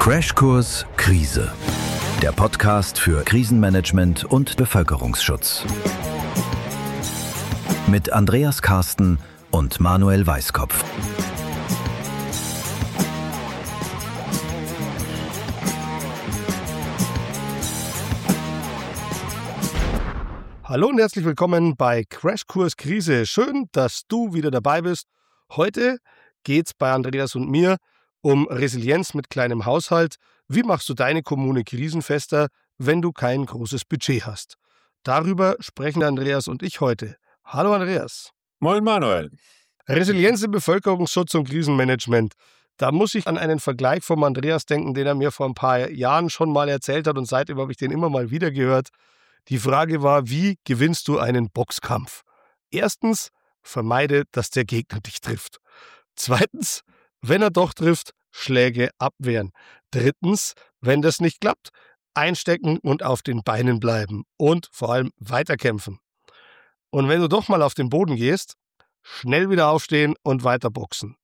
Crashkurs Krise. Der Podcast für Krisenmanagement und Bevölkerungsschutz. Mit Andreas Karsten und Manuel Weiskopf. Hallo und herzlich willkommen bei Crashkurs Krise. Schön, dass du wieder dabei bist. Heute geht's bei Andreas und mir um Resilienz mit kleinem Haushalt. Wie machst du deine Kommune krisenfester, wenn du kein großes Budget hast? Darüber sprechen Andreas und ich heute. Hallo Andreas. Moin Manuel. Resilienz im Bevölkerungsschutz und Krisenmanagement. Da muss ich an einen Vergleich vom Andreas denken, den er mir vor ein paar Jahren schon mal erzählt hat und seitdem habe ich den immer mal wieder gehört. Die Frage war, wie gewinnst du einen Boxkampf? Erstens, vermeide, dass der Gegner dich trifft. Zweitens, wenn er doch trifft, Schläge abwehren. Drittens, wenn das nicht klappt, einstecken und auf den Beinen bleiben und vor allem weiterkämpfen. Und wenn du doch mal auf den Boden gehst, schnell wieder aufstehen und weiter boxen.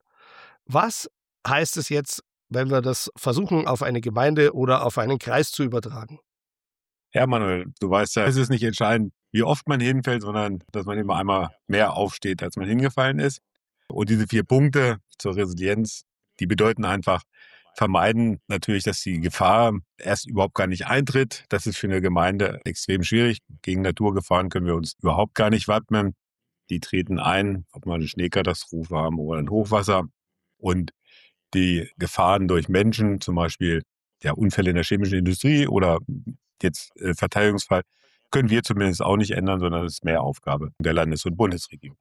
Was heißt es jetzt, wenn wir das versuchen, auf eine Gemeinde oder auf einen Kreis zu übertragen? Ja, Manuel, du weißt ja, es ist nicht entscheidend, wie oft man hinfällt, sondern dass man immer einmal mehr aufsteht, als man hingefallen ist. Und diese 4 Punkte zur Resilienz, die bedeuten einfach, vermeiden natürlich, dass die Gefahr erst überhaupt gar nicht eintritt. Das ist für eine Gemeinde extrem schwierig. Gegen Naturgefahren können wir uns überhaupt gar nicht wappnen. Die treten ein, ob wir eine Schneekatastrophe haben oder ein Hochwasser. Und die Gefahren durch Menschen, zum Beispiel Unfälle in der chemischen Industrie oder jetzt Verteidigungsfall, können wir zumindest auch nicht ändern, sondern es ist mehr Aufgabe der Landes- und Bundesregierung.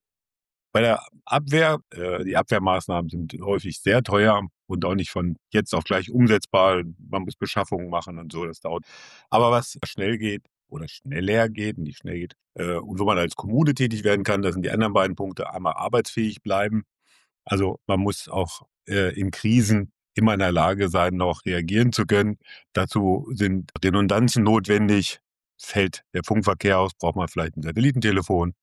Bei der Abwehr, die Abwehrmaßnahmen sind häufig sehr teuer und auch nicht von jetzt auf gleich umsetzbar. Man muss Beschaffungen machen und so, das dauert. Aber was schnell geht oder schneller geht, nicht schnell geht, und wo man als Kommune tätig werden kann, das sind die anderen beiden Punkte. Einmal arbeitsfähig bleiben. Also man muss auch in Krisen immer in der Lage sein, noch reagieren zu können. Dazu sind Redundanzen notwendig. Fällt der Funkverkehr aus, braucht man vielleicht ein Satellitentelefon.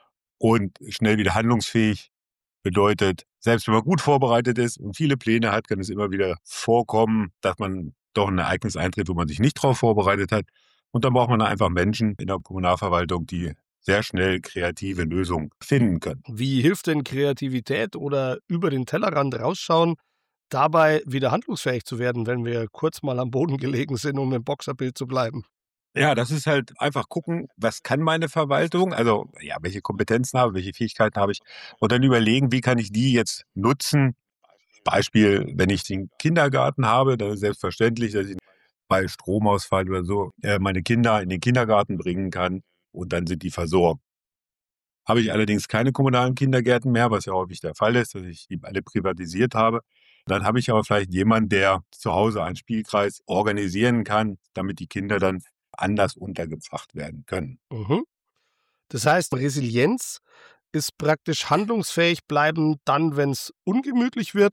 Und schnell wieder handlungsfähig bedeutet, selbst wenn man gut vorbereitet ist und viele Pläne hat, kann es immer wieder vorkommen, dass man doch ein Ereignis eintritt, wo man sich nicht darauf vorbereitet hat. Und dann braucht man einfach Menschen in der Kommunalverwaltung, die sehr schnell kreative Lösungen finden können. Wie hilft denn Kreativität oder über den Tellerrand rausschauen, dabei wieder handlungsfähig zu werden, wenn wir kurz mal am Boden gelegen sind, um im Boxerbild zu bleiben? Ja, das ist halt einfach gucken, was kann meine Verwaltung, also welche Kompetenzen habe, welche Fähigkeiten habe ich und dann überlegen, wie kann ich die jetzt nutzen. Beispiel, wenn ich den Kindergarten habe, dann ist selbstverständlich, dass ich bei Stromausfall oder so meine Kinder in den Kindergarten bringen kann und dann sind die versorgt. Habe ich allerdings keine kommunalen Kindergärten mehr, was ja häufig der Fall ist, dass ich die alle privatisiert habe. Dann habe ich aber vielleicht jemanden, der zu Hause einen Spielkreis organisieren kann, damit die Kinder dann anders untergebracht werden können. Das heißt, Resilienz ist praktisch handlungsfähig bleiben dann, wenn es ungemütlich wird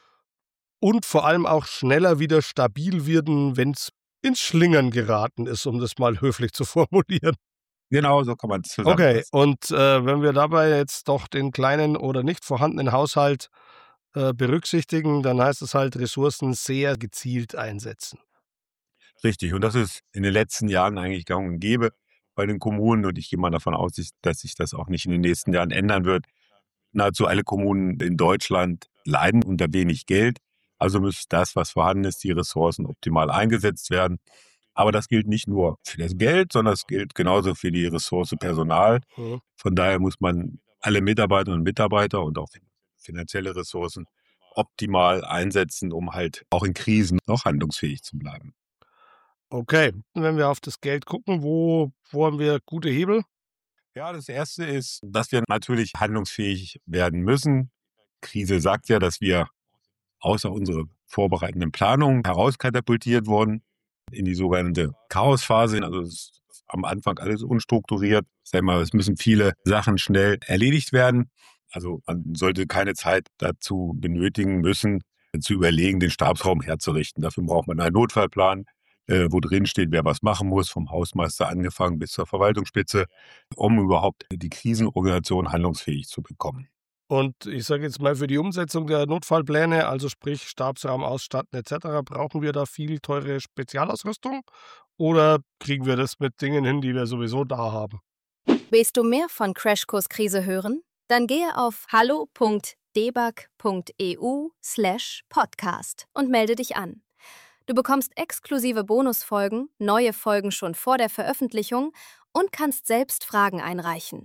und vor allem auch schneller wieder stabil werden, wenn es ins Schlingern geraten ist, um das mal höflich zu formulieren. Genau, so kann man es Okay, zusammenfassen. und wenn wir dabei jetzt doch den kleinen oder nicht vorhandenen Haushalt berücksichtigen, dann heißt es halt, Ressourcen sehr gezielt einsetzen. Richtig, und das ist in den letzten Jahren eigentlich gang und gäbe bei den Kommunen und ich gehe mal davon aus, dass sich das auch nicht in den nächsten Jahren ändern wird. Nahezu alle Kommunen in Deutschland leiden unter wenig Geld, also muss das, was vorhanden ist, die Ressourcen optimal eingesetzt werden. Aber das gilt nicht nur für das Geld, sondern es gilt genauso für die Ressource Personal. Von daher muss man alle Mitarbeiterinnen und Mitarbeiter und auch finanzielle Ressourcen optimal einsetzen, um halt auch in Krisen noch handlungsfähig zu bleiben. Okay, wenn wir auf das Geld gucken, wo haben wir gute Hebel? Ja, das Erste ist, dass wir natürlich handlungsfähig werden müssen. Krise sagt ja, dass wir außer unsere vorbereitenden Planungen herauskatapultiert wurden in die sogenannte Chaosphase. Also es ist am Anfang alles unstrukturiert. Sag mal, es müssen viele Sachen schnell erledigt werden. Also man sollte keine Zeit dazu benötigen müssen, zu überlegen, den Stabsraum herzurichten. Dafür braucht man einen Notfallplan, wo drin steht, wer was machen muss, vom Hausmeister angefangen bis zur Verwaltungsspitze, um überhaupt die Krisenorganisation handlungsfähig zu bekommen. Und ich sage jetzt mal, für die Umsetzung der Notfallpläne, also sprich Stabsraum ausstatten etc., brauchen wir da viel teure Spezialausrüstung oder kriegen wir das mit Dingen hin, die wir sowieso da haben? Willst du mehr von Crashkurs Krise hören? Dann gehe auf hallo.debug.eu/podcast und melde dich an. Du bekommst exklusive Bonusfolgen, neue Folgen schon vor der Veröffentlichung und kannst selbst Fragen einreichen.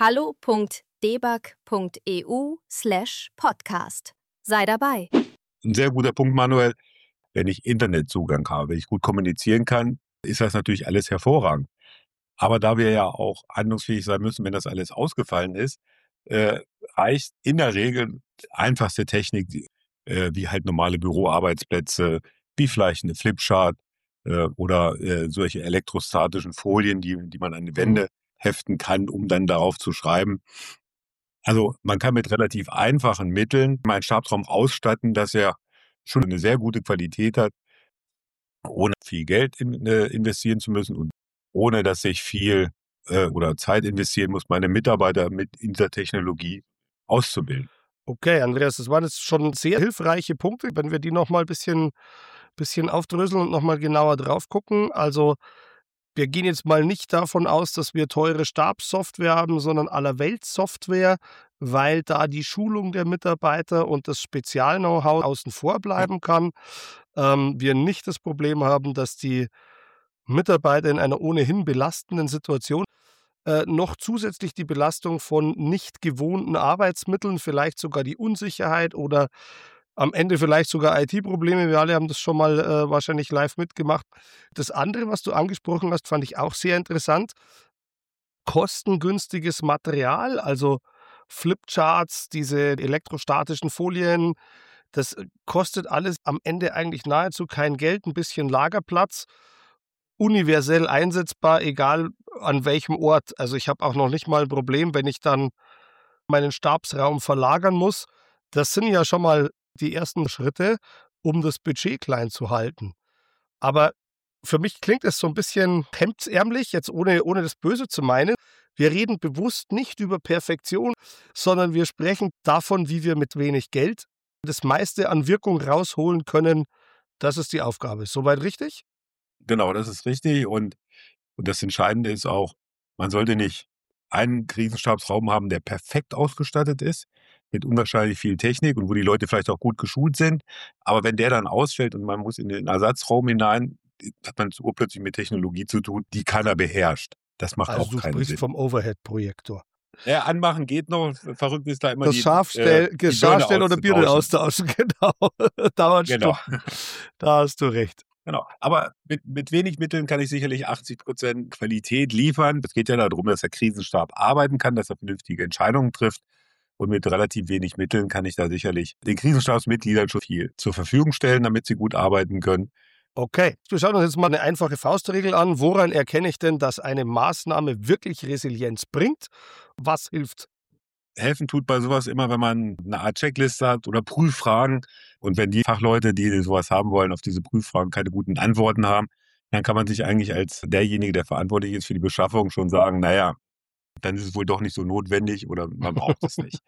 hallo.debug.eu/podcast. Sei dabei. Ein sehr guter Punkt, Manuel. Wenn ich Internetzugang habe, wenn ich gut kommunizieren kann, ist das natürlich alles hervorragend. Aber da wir ja auch handlungsfähig sein müssen, wenn das alles ausgefallen ist, reicht in der Regel einfachste Technik, wie halt normale Büroarbeitsplätze, wie vielleicht eine Flipchart oder solche elektrostatischen Folien, die man an die Wände heften kann, um dann darauf zu schreiben. Also man kann mit relativ einfachen Mitteln einen Stabsraum ausstatten, dass er schon eine sehr gute Qualität hat, ohne viel Geld investieren zu müssen und ohne dass ich viel oder Zeit investieren muss, meine Mitarbeiter mit dieser Technologie auszubilden. Okay, Andreas, das waren jetzt schon sehr hilfreiche Punkte, wenn wir die nochmal ein bisschen aufdröseln und nochmal genauer drauf gucken. Also wir gehen jetzt mal nicht davon aus, dass wir teure Stabssoftware haben, sondern Allerweltssoftware, weil da die Schulung der Mitarbeiter und das Spezial-Know-how außen vor bleiben kann. Wir nicht das Problem haben, dass die Mitarbeiter in einer ohnehin belastenden Situation noch zusätzlich die Belastung von nicht gewohnten Arbeitsmitteln, vielleicht sogar die Unsicherheit oder am Ende vielleicht sogar IT-Probleme. Wir alle haben das schon mal wahrscheinlich live mitgemacht. Das andere, was du angesprochen hast, fand ich auch sehr interessant. Kostengünstiges Material, also Flipcharts, diese elektrostatischen Folien, das kostet alles am Ende eigentlich nahezu kein Geld, ein bisschen Lagerplatz, universell einsetzbar, egal an welchem Ort. Also, ich habe auch noch nicht mal ein Problem, wenn ich dann meinen Stabsraum verlagern muss. Das sind ja schon mal die ersten Schritte, um das Budget klein zu halten. Aber für mich klingt es so ein bisschen hemdsärmlich, jetzt ohne das Böse zu meinen. Wir reden bewusst nicht über Perfektion, sondern wir sprechen davon, wie wir mit wenig Geld das meiste an Wirkung rausholen können. Das ist die Aufgabe. Soweit richtig? Genau, das ist richtig. Und das Entscheidende ist auch, man sollte nicht einen Krisenstabsraum haben, der perfekt ausgestattet ist, mit unwahrscheinlich viel Technik und wo die Leute vielleicht auch gut geschult sind. Aber wenn der dann ausfällt und man muss in den Ersatzraum hinein, hat man urplötzlich mit Technologie zu tun, die keiner beherrscht. Das macht Also auch du keinen sprichst Sinn. vom Overhead-Projektor. Ja, anmachen geht noch. Verrückt ist da immer Das die Scharfstellen oder Birne austauschen, genau. Genau. Da hast du recht. Genau. Aber mit wenig Mitteln kann ich sicherlich 80% Qualität liefern. Es geht ja darum, dass der Krisenstab arbeiten kann, dass er vernünftige Entscheidungen trifft. Und mit relativ wenig Mitteln kann ich da sicherlich den Krisenstabsmitgliedern schon viel zur Verfügung stellen, damit sie gut arbeiten können. Okay, wir schauen uns jetzt mal eine einfache Faustregel an. Woran erkenne ich denn, dass eine Maßnahme wirklich Resilienz bringt? Was hilft? Helfen tut bei sowas immer, wenn man eine Art Checkliste hat oder Prüffragen. Und wenn die Fachleute, die sowas haben wollen, auf diese Prüffragen keine guten Antworten haben, dann kann man sich eigentlich als derjenige, der verantwortlich ist für die Beschaffung, schon sagen, naja, dann ist es wohl doch nicht so notwendig oder man braucht es nicht.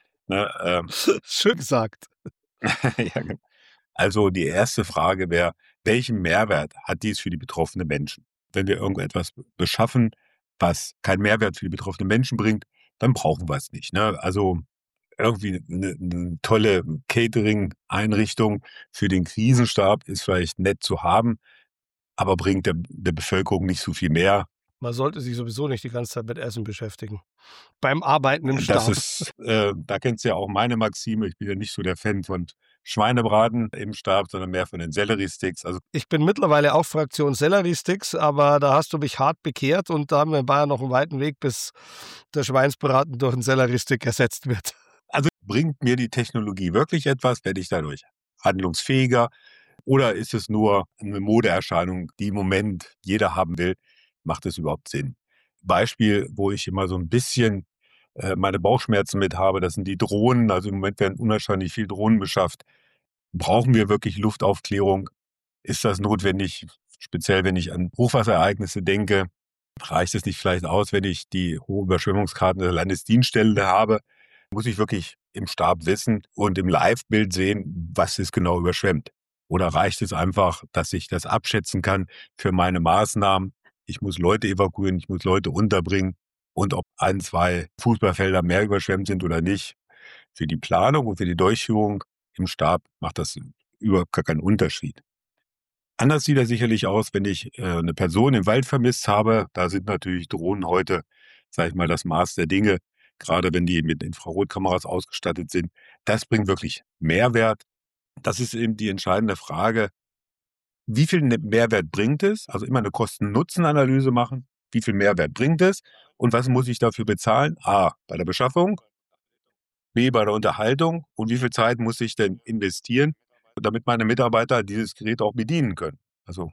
Ne, Schön gesagt. ja, genau. Also die erste Frage wäre, welchen Mehrwert hat dies für die betroffenen Menschen? Wenn wir irgendetwas beschaffen, was keinen Mehrwert für die betroffenen Menschen bringt, dann brauchen wir es nicht. Ne? Also irgendwie eine tolle Catering-Einrichtung für den Krisenstab ist vielleicht nett zu haben, aber bringt der Bevölkerung nicht so viel mehr. Man sollte sich sowieso nicht die ganze Zeit mit Essen beschäftigen. Beim Arbeiten im Stab. Da kennst du ja auch meine Maxime. Ich bin ja nicht so der Fan von Schweinebraten im Stab, sondern mehr von den Selleriesticks. Also Ich bin mittlerweile auch Fraktion Selleriesticks, aber da hast du mich hart bekehrt und da haben wir in Bayern noch einen weiten Weg, bis der Schweinsbraten durch einen Selleriestick ersetzt wird. Also bringt mir die Technologie wirklich etwas? Werde ich dadurch handlungsfähiger? Oder ist es nur eine Modeerscheinung, die im Moment jeder haben will? Macht es überhaupt Sinn? Beispiel, wo ich immer so ein bisschen meine Bauchschmerzen mit habe, das sind die Drohnen. Also im Moment werden unwahrscheinlich viel Drohnen beschafft. Brauchen wir wirklich Luftaufklärung? Ist das notwendig? Speziell, wenn ich an Hochwasserereignisse denke, reicht es nicht vielleicht aus, wenn ich die hohe Überschwemmungskarten der Landesdienststelle habe? Muss ich wirklich im Stab wissen und im Live-Bild sehen, was ist genau überschwemmt? Oder reicht es einfach, dass ich das abschätzen kann für meine Maßnahmen? Ich muss Leute evakuieren, ich muss Leute unterbringen. Und ob 1, 2 Fußballfelder mehr überschwemmt sind oder nicht, für die Planung und für die Durchführung im Stab macht das überhaupt gar keinen Unterschied. Anders sieht er sicherlich aus, wenn ich eine Person im Wald vermisst habe. Da sind natürlich Drohnen heute, sage ich mal, das Maß der Dinge, gerade wenn die mit Infrarotkameras ausgestattet sind. Das bringt wirklich Mehrwert. Das ist eben die entscheidende Frage. Wie viel Mehrwert bringt es? Also immer eine Kosten-Nutzen-Analyse machen. Wie viel Mehrwert bringt es? Und was muss ich dafür bezahlen? A, bei der Beschaffung, B, bei der Unterhaltung. Und wie viel Zeit muss ich denn investieren, damit meine Mitarbeiter dieses Gerät auch bedienen können? Also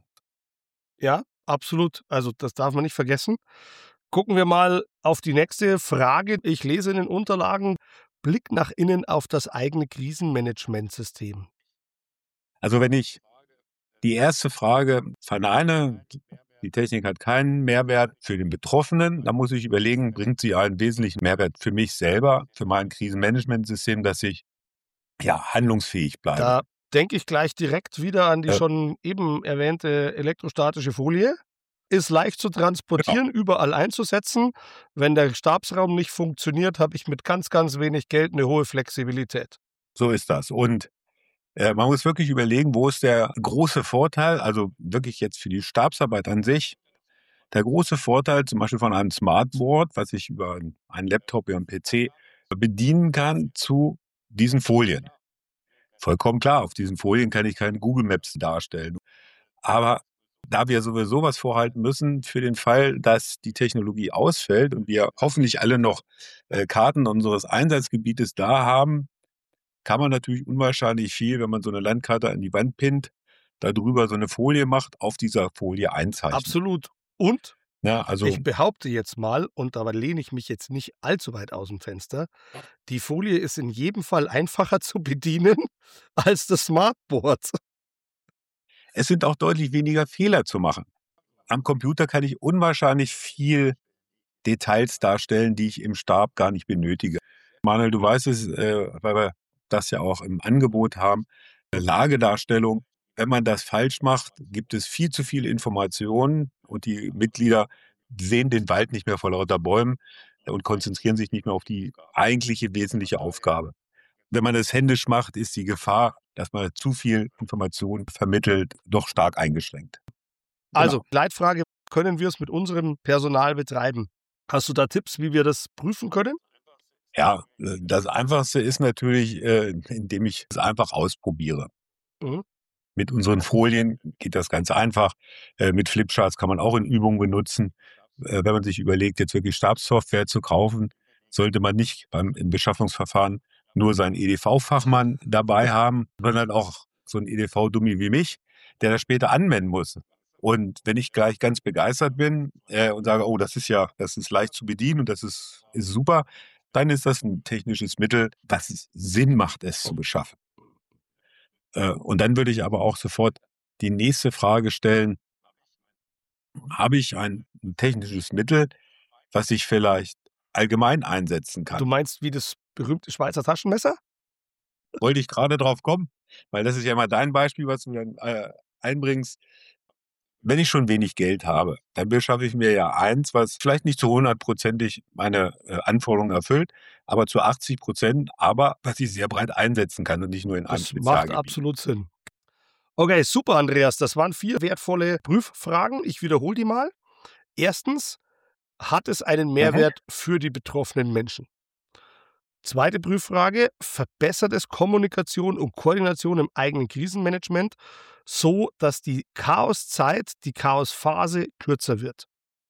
Ja, absolut. Also das darf man nicht vergessen. Gucken wir mal auf die nächste Frage. Ich lese in den Unterlagen, Blick nach innen auf das eigene Krisenmanagementsystem. Also wenn ich die erste Frage verneine, die Technik hat keinen Mehrwert für den Betroffenen, dann muss ich überlegen, bringt sie einen wesentlichen Mehrwert für mich selber, für mein Krisenmanagementsystem, dass ich handlungsfähig bleibe. Da denke ich gleich direkt wieder an die Ja. schon eben erwähnte elektrostatische Folie. Ist leicht zu transportieren, überall einzusetzen. Wenn der Stabsraum nicht funktioniert, habe ich mit ganz, ganz wenig Geld eine hohe Flexibilität. So ist das. Und man muss wirklich überlegen, wo ist der große Vorteil, also wirklich jetzt für die Stabsarbeit an sich, der große Vorteil zum Beispiel von einem Smartboard, was ich über einen Laptop, über einen PC bedienen kann, zu diesen Folien. Vollkommen klar, auf diesen Folien kann ich keine Google Maps darstellen. Aber da wir sowieso was vorhalten müssen für den Fall, dass die Technologie ausfällt und wir hoffentlich alle noch Karten unseres Einsatzgebietes da haben, kann man natürlich unwahrscheinlich viel, wenn man so eine Landkarte an die Wand pinnt, darüber so eine Folie macht, auf dieser Folie einzeichnen. Absolut. Und Ja, also ich behaupte jetzt mal, und dabei lehne ich mich jetzt nicht allzu weit aus dem Fenster, die Folie ist in jedem Fall einfacher zu bedienen als das Smartboard. es sind auch deutlich weniger Fehler zu machen. Am Computer kann ich unwahrscheinlich viel Details darstellen, die ich im Stab gar nicht benötige. Manuel, du weißt es, weil wir das ja auch im Angebot haben, Lagedarstellung. Wenn man das falsch macht, gibt es viel zu viele Informationen und die Mitglieder sehen den Wald nicht mehr vor lauter Bäumen und konzentrieren sich nicht mehr auf die eigentliche wesentliche Aufgabe. Wenn man das händisch macht, ist die Gefahr, dass man zu viel Information vermittelt, doch stark eingeschränkt. Also, Leitfrage, können wir es mit unserem Personal betreiben? Hast du da Tipps, wie wir das prüfen können? Ja, das Einfachste ist natürlich, indem ich es einfach ausprobiere. Mhm. Mit unseren Folien geht das ganz einfach. Mit Flipcharts kann man auch in Übungen benutzen. Wenn man sich überlegt, jetzt wirklich Stabssoftware zu kaufen, sollte man nicht im Beschaffungsverfahren nur seinen EDV-Fachmann dabei haben, sondern auch so einen EDV-Dummi wie mich, der das später anwenden muss. Und wenn ich gleich ganz begeistert bin und sage, oh, das ist leicht zu bedienen und das ist super, dann ist das ein technisches Mittel, was Sinn macht, es zu beschaffen. Und dann würde ich aber auch sofort die nächste Frage stellen, habe ich ein technisches Mittel, was ich vielleicht allgemein einsetzen Du kann? meinst wie das berühmte Schweizer Taschenmesser? Wollte ich gerade drauf kommen, weil das ist ja immer dein Beispiel, was du dann einbringst. Wenn ich schon wenig Geld habe, dann beschaffe ich mir ja eins, was vielleicht nicht zu 100%ig meine Anforderungen erfüllt, aber zu 80%, aber was ich sehr breit einsetzen kann und nicht nur in einem Das macht Spezialgebiet. absolut Sinn. Okay, super, Andreas. Das waren 4 wertvolle Prüffragen. Ich wiederhole die mal. Erstens, hat es einen Mehrwert für die betroffenen Menschen? Zweite Prüffrage, verbessert es Kommunikation und Koordination im eigenen Krisenmanagement, so dass die Chaoszeit, die Chaosphase kürzer wird?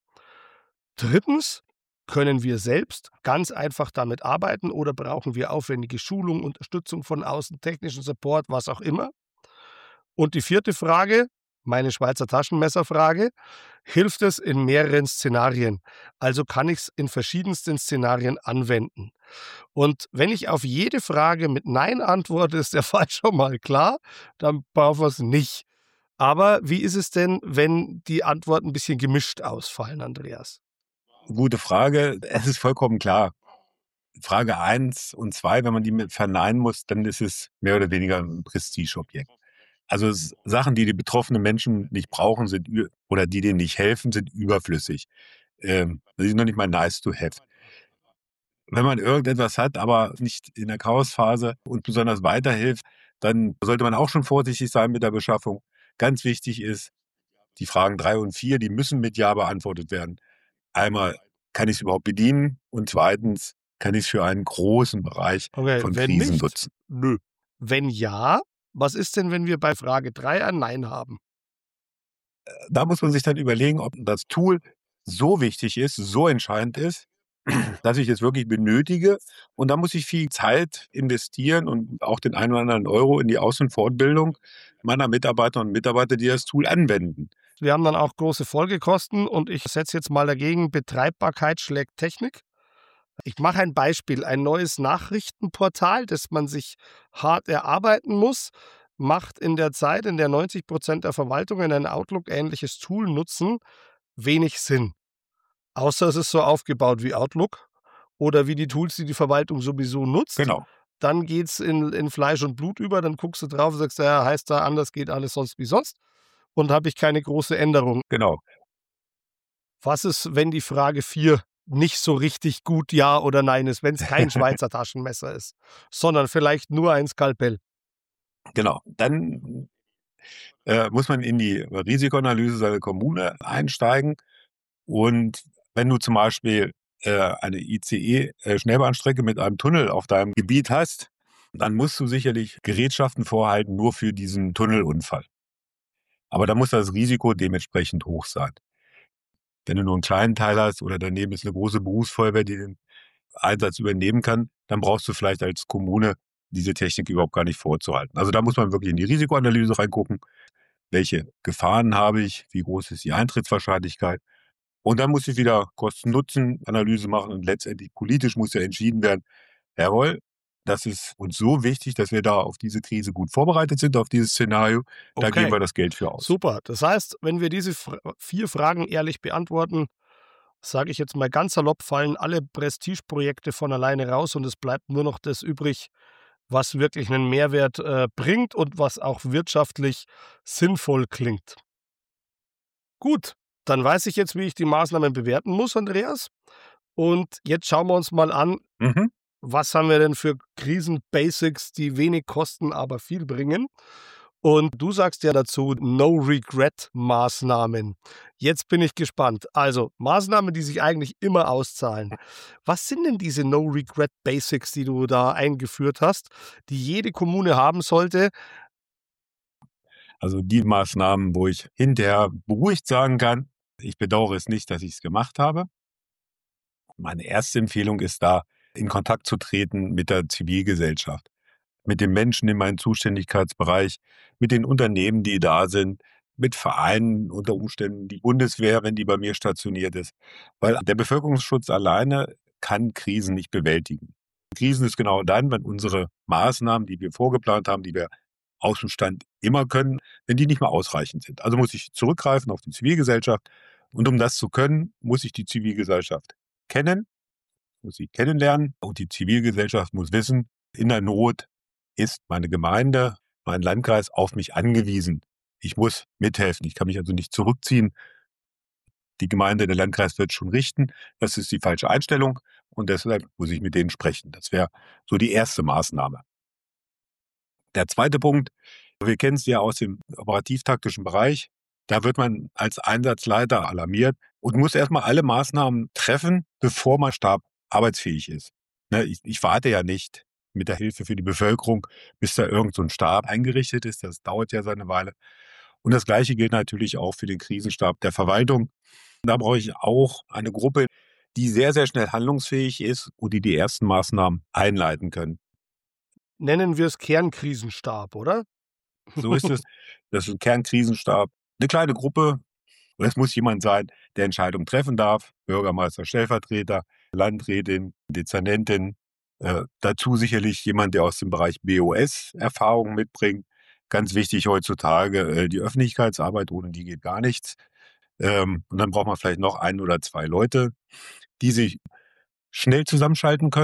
Drittens, können wir selbst ganz einfach damit arbeiten oder brauchen wir aufwendige Schulung, Unterstützung von außen, technischen Support, was auch immer? Und die vierte Frage, meine Schweizer Taschenmesserfrage, hilft es in mehreren Szenarien? Also kann ich es in verschiedensten Szenarien anwenden? Und wenn ich auf jede Frage mit Nein antworte, ist der Fall schon mal klar, dann brauchen wir es nicht. Aber wie ist es denn, wenn die Antworten ein bisschen gemischt ausfallen, Andreas? Gute Frage. Es ist vollkommen klar. Frage 1 und 2, wenn man die mit verneinen muss, dann ist es mehr oder weniger ein Prestigeobjekt. Also Sachen, die die betroffenen Menschen nicht brauchen, oder die denen nicht helfen, sind überflüssig. Das ist noch nicht mal nice to have. Wenn man irgendetwas hat, aber nicht in der Chaosphase und besonders weiterhilft, dann sollte man auch schon vorsichtig sein mit der Beschaffung. Ganz wichtig ist, die Fragen 3 und 4, die müssen mit Ja beantwortet werden. Einmal, kann ich es überhaupt bedienen? Und zweitens, kann ich es für einen großen Bereich Okay, von wenn Krisen nicht, nutzen? nö. Wenn ja, was ist denn, wenn wir bei Frage 3 ein Nein haben? Da muss man sich dann überlegen, ob das Tool so wichtig ist, so entscheidend ist, dass ich es wirklich benötige. Und da muss ich viel Zeit investieren und auch den einen oder anderen Euro in die Aus- und Fortbildung meiner Mitarbeiterinnen und Mitarbeiter, die das Tool anwenden. Wir haben dann auch große Folgekosten und ich setze jetzt mal dagegen, Betreibbarkeit schlägt Technik. Ich mache ein Beispiel, ein neues Nachrichtenportal, das man sich hart erarbeiten muss, macht in der Zeit, in der 90% der Verwaltungen ein Outlook-ähnliches Tool nutzen, wenig Sinn. Außer es ist so aufgebaut wie Outlook oder wie die Tools, die die Verwaltung sowieso nutzt. Genau. Dann geht es in Fleisch und Blut über, dann guckst du drauf und sagst, ja, heißt da anders, geht alles sonst wie sonst und habe ich keine große Änderung. Genau. Was ist, wenn die Frage 4 nicht so richtig gut Ja oder Nein ist, wenn es kein Schweizer Taschenmesser ist, sondern vielleicht nur ein Skalpell? Genau. Dann muss man in die Risikoanalyse seiner Kommune einsteigen. Und wenn du zum Beispiel eine ICE-Schnellbahnstrecke mit einem Tunnel auf deinem Gebiet hast, dann musst du sicherlich Gerätschaften vorhalten, nur für diesen Tunnelunfall. Aber da muss das Risiko dementsprechend hoch sein. Wenn du nur einen kleinen Teil hast oder daneben ist eine große Berufsfeuerwehr, die den Einsatz übernehmen kann, dann brauchst du vielleicht als Kommune diese Technik überhaupt gar nicht vorzuhalten. Also da muss man wirklich in die Risikoanalyse reingucken. Welche Gefahren habe ich? Wie groß ist die Eintrittswahrscheinlichkeit? Und dann muss ich wieder Kosten-Nutzen-Analyse machen und letztendlich politisch muss ja entschieden werden, jawohl, das ist uns so wichtig, dass wir da auf diese Krise gut vorbereitet sind, auf dieses Szenario. Da Okay. geben wir das Geld für aus. Super. Das heißt, wenn wir diese 4 Fragen ehrlich beantworten, sage ich jetzt mal ganz salopp, fallen alle Prestigeprojekte von alleine raus und es bleibt nur noch das übrig, was wirklich einen Mehrwert bringt und was auch wirtschaftlich sinnvoll klingt. Gut, dann weiß ich jetzt, wie ich die Maßnahmen bewerten muss, Andreas. Und jetzt schauen wir uns mal an, Mhm. was haben wir denn für Krisen-Basics, die wenig kosten, aber viel bringen. Und du sagst ja dazu No-Regret-Maßnahmen. Jetzt bin ich gespannt. Also Maßnahmen, die sich eigentlich immer auszahlen. Was sind denn diese No-Regret-Basics, die du da eingeführt hast, die jede Kommune haben sollte? Also die Maßnahmen, wo ich hinterher beruhigt sagen kann, ich bedauere es nicht, dass ich es gemacht habe. Meine erste Empfehlung ist da, in Kontakt zu treten mit der Zivilgesellschaft, mit den Menschen in meinem Zuständigkeitsbereich, mit den Unternehmen, die da sind, mit Vereinen, unter Umständen die Bundeswehr, wenn die bei mir stationiert ist. Weil der Bevölkerungsschutz alleine kann Krisen nicht bewältigen. Krisen ist genau dann, wenn unsere Maßnahmen, die wir vorgeplant haben, die wir aus dem Stand immer können, wenn die nicht mehr ausreichend sind. Also muss ich zurückgreifen auf die Zivilgesellschaft. Und um das zu können, muss ich die Zivilgesellschaft kennen, muss sie kennenlernen. Und die Zivilgesellschaft muss wissen, in der Not ist meine Gemeinde, mein Landkreis auf mich angewiesen. Ich muss mithelfen. Ich kann mich also nicht zurückziehen. Die Gemeinde, der Landkreis wird schon richten. Das ist die falsche Einstellung. Und deshalb muss ich mit denen sprechen. Das wäre so die erste Maßnahme. Der zweite Punkt, wir kennen es ja aus dem operativ-taktischen Bereich. Da wird man als Einsatzleiter alarmiert und muss erstmal alle Maßnahmen treffen, bevor mein Stab arbeitsfähig ist. Ne, ich warte ja nicht mit der Hilfe für die Bevölkerung, bis da irgend so ein Stab eingerichtet ist. Das dauert ja seine Weile. Und das Gleiche gilt natürlich auch für den Krisenstab der Verwaltung. Da brauche ich auch eine Gruppe, die sehr, sehr schnell handlungsfähig ist und die die ersten Maßnahmen einleiten können. Nennen wir es Kernkrisenstab, oder? So ist es. Das ist ein Kernkrisenstab. Eine kleine Gruppe. Und es muss jemand sein, der Entscheidungen treffen darf. Bürgermeister, Stellvertreter, Landrätin, Dezernentin. Dazu sicherlich jemand, der aus dem Bereich BOS Erfahrungen mitbringt. Ganz wichtig heutzutage die Öffentlichkeitsarbeit. Ohne die geht gar nichts. Und dann braucht man vielleicht noch 1 oder 2 Leute, die sich schnell zusammenschalten können.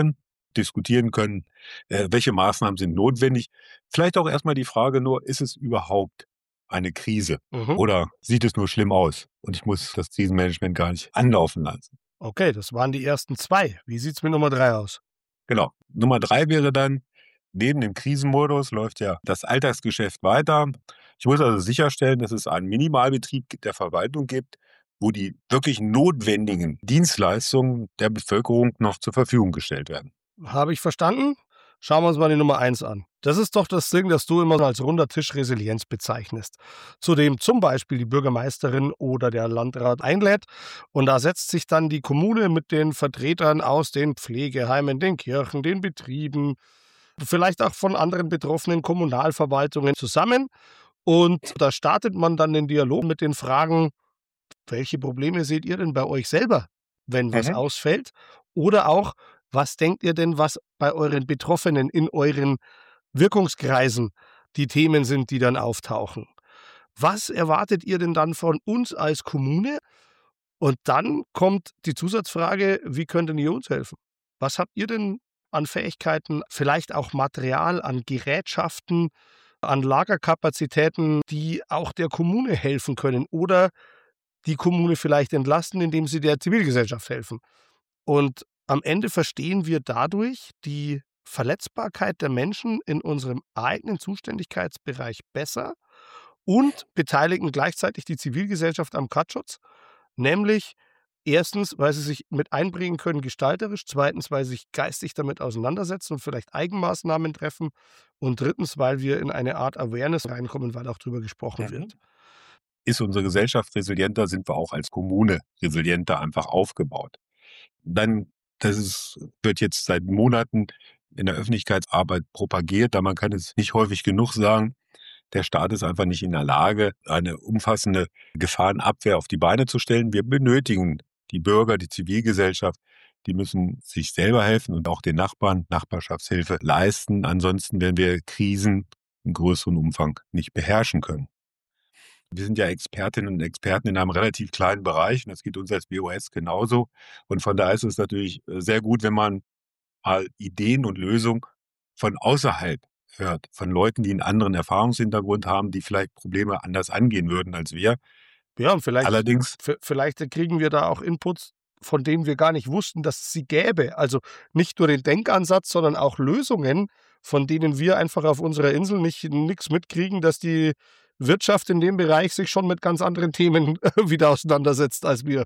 diskutieren können, welche Maßnahmen sind notwendig. Vielleicht auch erstmal die Frage nur, ist es überhaupt eine Krise Mhm. oder sieht es nur schlimm aus und ich muss das Krisenmanagement gar nicht anlaufen lassen. Okay, das waren die ersten 2. Wie sieht's mit Nummer 3 aus? Genau. Nummer 3 wäre dann, neben dem Krisenmodus läuft ja das Alltagsgeschäft weiter. Ich muss also sicherstellen, dass es einen Minimalbetrieb der Verwaltung gibt, wo die wirklich notwendigen Dienstleistungen der Bevölkerung noch zur Verfügung gestellt werden. Habe ich verstanden? Schauen wir uns mal die Nummer 1 an. Das ist doch das Ding, das du immer als runder Tisch Resilienz bezeichnest, zu dem zum Beispiel die Bürgermeisterin oder der Landrat einlädt. Und da setzt sich dann die Kommune mit den Vertretern aus den Pflegeheimen, den Kirchen, den Betrieben, vielleicht auch von anderen betroffenen Kommunalverwaltungen zusammen. Und da startet man dann den Dialog mit den Fragen, welche Probleme seht ihr denn bei euch selber, wenn was Mhm. ausfällt? Oder auch, was denkt ihr denn, was bei euren Betroffenen in euren Wirkungskreisen die Themen sind, die dann auftauchen? Was erwartet ihr denn dann von uns als Kommune? Und dann kommt die Zusatzfrage, wie könnt ihr uns helfen? Was habt ihr denn an Fähigkeiten, vielleicht auch Material, an Gerätschaften, an Lagerkapazitäten, die auch der Kommune helfen können oder die Kommune vielleicht entlasten, indem sie der Zivilgesellschaft helfen? Und am Ende verstehen wir dadurch die Verletzbarkeit der Menschen in unserem eigenen Zuständigkeitsbereich besser und beteiligen gleichzeitig die Zivilgesellschaft am Katschutz, nämlich erstens, weil sie sich mit einbringen können gestalterisch, zweitens, weil sie sich geistig damit auseinandersetzen und vielleicht Eigenmaßnahmen treffen und drittens, weil wir in eine Art Awareness reinkommen, weil auch drüber gesprochen Mhm. wird. Ist unsere Gesellschaft resilienter, sind wir auch als Kommune resilienter einfach aufgebaut. Dann, wird jetzt seit Monaten in der Öffentlichkeitsarbeit propagiert, da man kann es nicht häufig genug sagen. Der Staat ist einfach nicht in der Lage, eine umfassende Gefahrenabwehr auf die Beine zu stellen. Wir benötigen die Bürger, die Zivilgesellschaft, die müssen sich selber helfen und auch den Nachbarn Nachbarschaftshilfe leisten. Ansonsten werden wir Krisen in größerem Umfang nicht beherrschen können. Wir sind ja Expertinnen und Experten in einem relativ kleinen Bereich und das geht uns als BOS genauso. Und von daher ist es natürlich sehr gut, wenn man mal Ideen und Lösungen von außerhalb hört, von Leuten, die einen anderen Erfahrungshintergrund haben, die vielleicht Probleme anders angehen würden als wir. Ja, und Allerdings, vielleicht kriegen wir da auch Inputs, von denen wir gar nicht wussten, dass es sie gäbe. Also nicht nur den Denkansatz, sondern auch Lösungen, von denen wir einfach auf unserer Insel nichts mitkriegen, dass die Wirtschaft in dem Bereich sich schon mit ganz anderen Themen wieder auseinandersetzt als wir.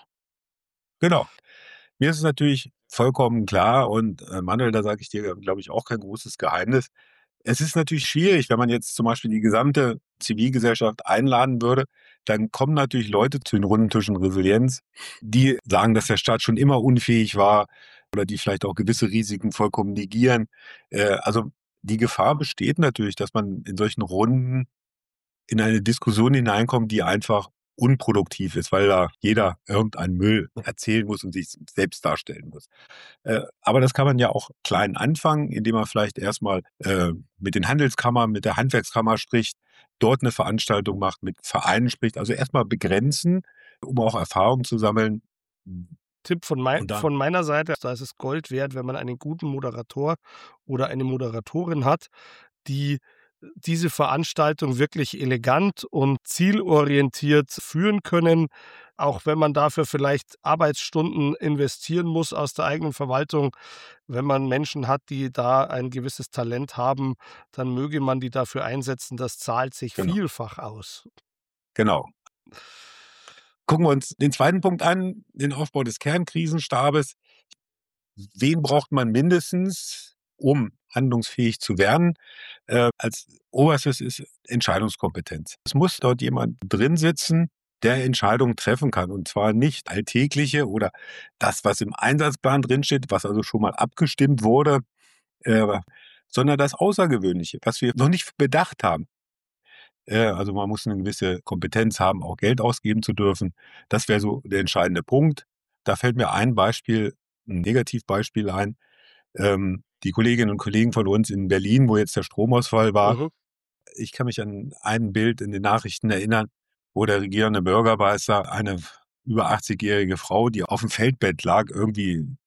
genau, mir ist es natürlich vollkommen klar und Manuel, da sage ich dir, glaube ich, auch kein großes Geheimnis. Es ist natürlich schwierig, wenn man jetzt zum Beispiel die gesamte Zivilgesellschaft einladen würde, dann kommen natürlich Leute zu den runden Tischen Resilienz, die sagen, dass der Staat schon immer unfähig war oder die vielleicht auch gewisse Risiken vollkommen negieren. Also die Gefahr besteht natürlich, dass man in solchen Runden in eine Diskussion hineinkommt, die einfach unproduktiv ist, weil da jeder irgendeinen Müll erzählen muss und sich selbst darstellen muss. Aber das kann man ja auch klein anfangen, indem man vielleicht erstmal mit den Handelskammern, mit der Handwerkskammer spricht, dort eine Veranstaltung macht, mit Vereinen spricht. Also erstmal begrenzen, um auch Erfahrung zu sammeln. Tipp Und dann, von meiner Seite, da ist es Gold wert, wenn man einen guten Moderator oder eine Moderatorin hat, die diese Veranstaltung wirklich elegant und zielorientiert führen können, auch wenn man dafür vielleicht Arbeitsstunden investieren muss aus der eigenen Verwaltung. Wenn man Menschen hat, die da ein gewisses Talent haben, dann möge man die dafür einsetzen. Das zahlt sich genau, vielfach aus. genau. Gucken wir uns den zweiten Punkt an, den Aufbau des Kernkrisenstabes. Wen braucht man mindestens, um handlungsfähig zu werden? Als Oberstes ist Entscheidungskompetenz. Es muss dort jemand drin sitzen, der Entscheidungen treffen kann. Und zwar nicht alltägliche oder das, was im Einsatzplan drinsteht, was also schon mal abgestimmt wurde, äh, sondern das Außergewöhnliche, was wir noch nicht bedacht haben. Also man muss eine gewisse Kompetenz haben, auch Geld ausgeben zu dürfen. Das wäre so der entscheidende Punkt. Da fällt mir ein Beispiel, ein Negativbeispiel ein. Die Kolleginnen und Kollegen von uns in Berlin, wo jetzt der Stromausfall war. Mhm. Ich kann mich an ein Bild in den Nachrichten erinnern, wo der regierende Bürgermeister eine über 80-jährige Frau, die auf dem Feldbett lag, irgendwie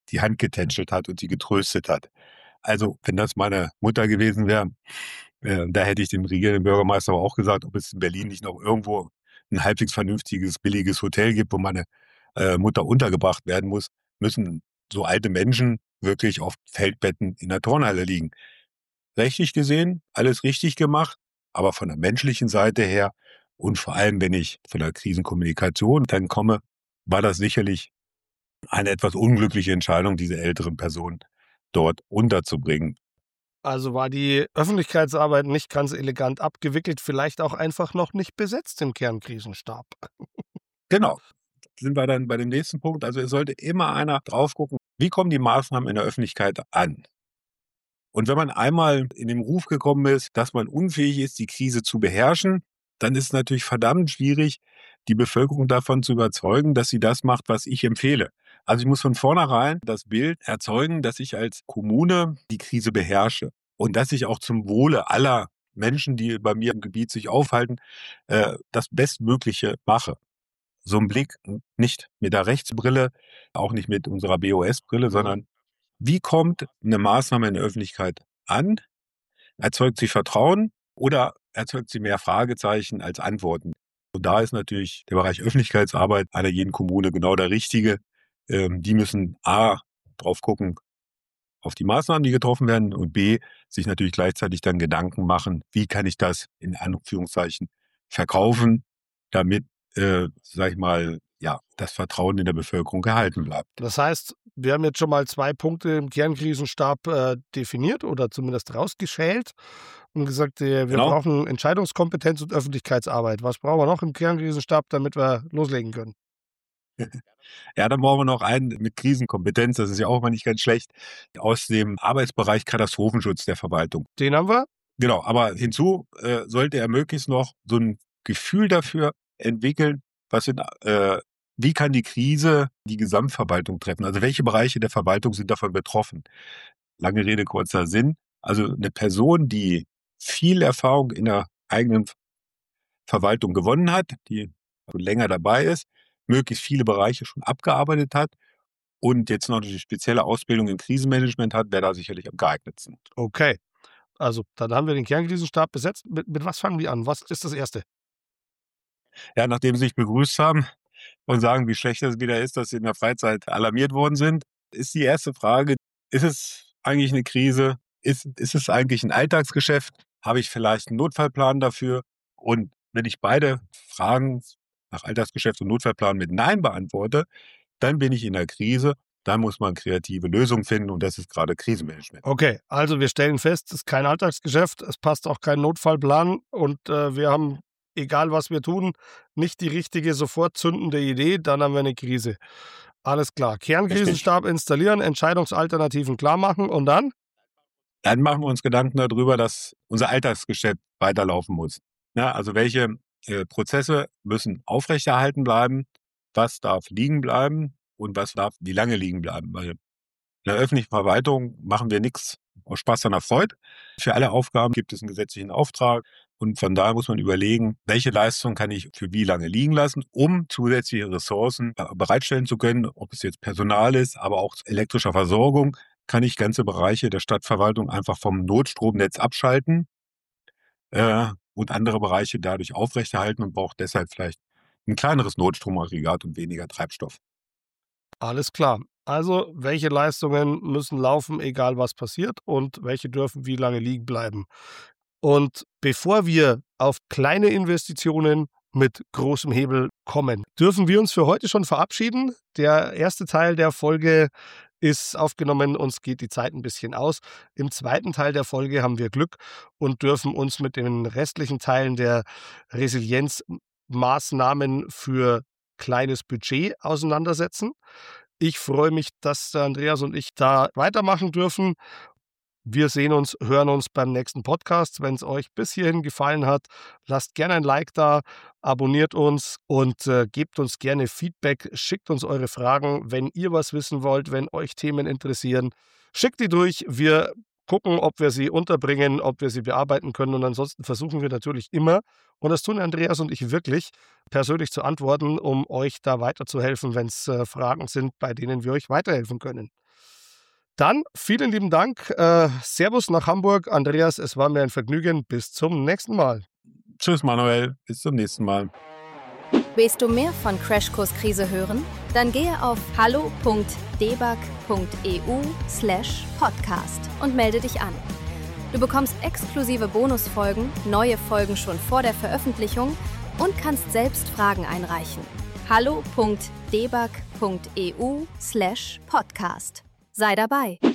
die Hand getätschelt hat und sie getröstet hat. Also, wenn das meine Mutter gewesen wäre, da hätte ich dem regierenden Bürgermeister aber auch gesagt, ob es in Berlin nicht noch irgendwo ein halbwegs vernünftiges, billiges Hotel gibt, wo meine Mutter untergebracht werden muss, müssen so alte Menschen wirklich auf Feldbetten in der Turnhalle liegen. Rechtlich gesehen, alles richtig gemacht, aber von der menschlichen Seite her und vor allem, wenn ich von der Krisenkommunikation dann komme, war das sicherlich eine etwas unglückliche Entscheidung, diese älteren Personen dort unterzubringen. Also war die Öffentlichkeitsarbeit nicht ganz elegant abgewickelt, vielleicht auch einfach noch nicht besetzt im Kernkrisenstab. Genau, sind wir dann bei dem nächsten Punkt. Also es sollte immer einer drauf gucken, wie kommen die Maßnahmen in der Öffentlichkeit an? Und wenn man einmal in den Ruf gekommen ist, dass man unfähig ist, die Krise zu beherrschen, dann ist es natürlich verdammt schwierig, die Bevölkerung davon zu überzeugen, dass sie das macht, was ich empfehle. Also ich muss von vornherein das Bild erzeugen, dass ich als Kommune die Krise beherrsche und dass ich auch zum Wohle aller Menschen, die bei mir im Gebiet sich aufhalten, das Bestmögliche mache. So ein Blick nicht mit der Rechtsbrille, auch nicht mit unserer BOS-Brille, sondern wie kommt eine Maßnahme in der Öffentlichkeit an? Erzeugt sie Vertrauen oder erzeugt sie mehr Fragezeichen als Antworten? Und da ist natürlich der Bereich Öffentlichkeitsarbeit einer jeden Kommune genau der richtige. Die müssen A, drauf gucken, auf die Maßnahmen, die getroffen werden, und B, sich natürlich gleichzeitig dann Gedanken machen, wie kann ich das in Anführungszeichen verkaufen, damit, sag ich mal, ja, das Vertrauen in der Bevölkerung gehalten bleibt. Das heißt, wir haben jetzt schon mal 2 Punkte im Kernkrisenstab definiert oder zumindest rausgeschält und gesagt, wir Genau. brauchen Entscheidungskompetenz und Öffentlichkeitsarbeit. Was brauchen wir noch im Kernkrisenstab, damit wir loslegen können? Ja, dann brauchen wir noch einen mit Krisenkompetenz, das ist ja auch mal nicht ganz schlecht, aus dem Arbeitsbereich Katastrophenschutz der Verwaltung. Den haben wir. Genau, aber hinzu sollte er möglichst noch so ein Gefühl dafür entwickeln, wie kann die Krise die Gesamtverwaltung treffen? Also welche Bereiche der Verwaltung sind davon betroffen? Lange Rede, kurzer Sinn. Also eine Person, die viel Erfahrung in der eigenen Verwaltung gewonnen hat, die länger dabei ist, möglichst viele Bereiche schon abgearbeitet hat und jetzt noch eine spezielle Ausbildung im Krisenmanagement hat, wäre da sicherlich am geeignetsten. Okay. Also, dann haben wir den Kernkrisenstab besetzt. Mit was fangen wir an? Was ist das Erste? Ja, nachdem sie sich begrüßt haben und sagen, wie schlecht es wieder ist, dass sie in der Freizeit alarmiert worden sind, ist die erste Frage, ist es eigentlich eine Krise? Ist es eigentlich ein Alltagsgeschäft? Habe ich vielleicht einen Notfallplan dafür? Und wenn ich beide Fragen nach Alltagsgeschäft und Notfallplan mit Nein beantworte, dann bin ich in der Krise. Dann muss man kreative Lösungen finden und das ist gerade Krisenmanagement. Okay, also wir stellen fest, es ist kein Alltagsgeschäft, es passt auch kein Notfallplan und wir haben, egal was wir tun, nicht die richtige sofort zündende Idee, dann haben wir eine Krise. Alles klar. Kernkrisenstab installieren, Entscheidungsalternativen klar machen und dann? Dann machen wir uns Gedanken darüber, dass unser Alltagsgeschäft weiterlaufen muss. Ja, also welche Prozesse müssen aufrechterhalten bleiben, was darf liegen bleiben und was darf wie lange liegen bleiben. Weil in der öffentlichen Verwaltung machen wir nichts aus Spaß an der Freude. Für alle Aufgaben gibt es einen gesetzlichen Auftrag und von daher muss man überlegen, welche Leistung kann ich für wie lange liegen lassen, um zusätzliche Ressourcen bereitstellen zu können, ob es jetzt Personal ist, aber auch elektrischer Versorgung, kann ich ganze Bereiche der Stadtverwaltung einfach vom Notstromnetz abschalten und andere Bereiche dadurch aufrechterhalten und braucht deshalb vielleicht ein kleineres Notstromaggregat und weniger Treibstoff. Alles klar. Also, welche Leistungen müssen laufen, egal was passiert und welche dürfen wie lange liegen bleiben? Und bevor wir auf kleine Investitionen mit großem Hebel kommen, dürfen wir uns für heute schon verabschieden. Der erste Teil der Folge ist aufgenommen, uns geht die Zeit ein bisschen aus. Im zweiten Teil der Folge haben wir Glück und dürfen uns mit den restlichen Teilen der Resilienzmaßnahmen für kleines Budget auseinandersetzen. Ich freue mich, dass der Andreas und ich da weitermachen dürfen. Wir sehen uns, hören uns beim nächsten Podcast. Wenn es euch bis hierhin gefallen hat, lasst gerne ein Like da, abonniert uns und gebt uns gerne Feedback. Schickt uns eure Fragen, wenn ihr was wissen wollt, wenn euch Themen interessieren. Schickt die durch. Wir gucken, ob wir sie unterbringen, ob wir sie bearbeiten können. Und ansonsten versuchen wir natürlich immer, und das tun Andreas und ich wirklich, persönlich zu antworten, um euch da weiterzuhelfen, wenn es Fragen sind, bei denen wir euch weiterhelfen können. Dann vielen lieben Dank. Servus nach Hamburg. Andreas, es war mir ein Vergnügen. Bis zum nächsten Mal. Tschüss Manuel, bis zum nächsten Mal. Willst du mehr von Crashkurs Krise hören? Dann gehe auf hallo.debug.eu/podcast und melde dich an. Du bekommst exklusive Bonusfolgen, neue Folgen schon vor der Veröffentlichung und kannst selbst Fragen einreichen. hallo.debug.eu/podcast. Sei dabei!